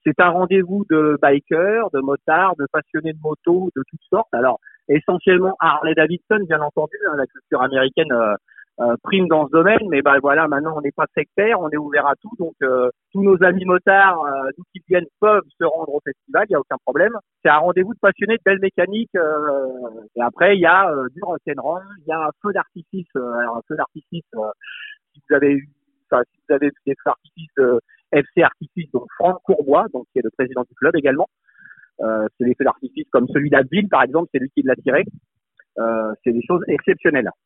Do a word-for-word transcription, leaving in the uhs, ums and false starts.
C'est un rendez-vous de bikers, de motards, de passionnés de moto, de toutes sortes. Alors, essentiellement Harley-Davidson, bien entendu, hein, la culture américaine euh, euh, prime dans ce domaine, mais ben voilà, maintenant on n'est pas sectaire, on est ouvert à tout, donc euh, tous nos amis motards, euh, d'où qu'ils viennent, peuvent se rendre au festival, il n'y a aucun problème. C'est un rendez-vous de passionnés de belle mécanique, euh, et après il y a euh, du rock'n'roll, il y a un feu d'artifice, euh, alors un feu d'artifice, euh, si vous avez eu, enfin, si vous avez vu des feux d'artifice euh, F C Artifice, donc Franck Courbois, donc qui est le président du club également. Euh, c'est des feux d'artifice comme celui d'Abbeville, par exemple, c'est lui qui l'a tiré. Euh, c'est des choses exceptionnelles.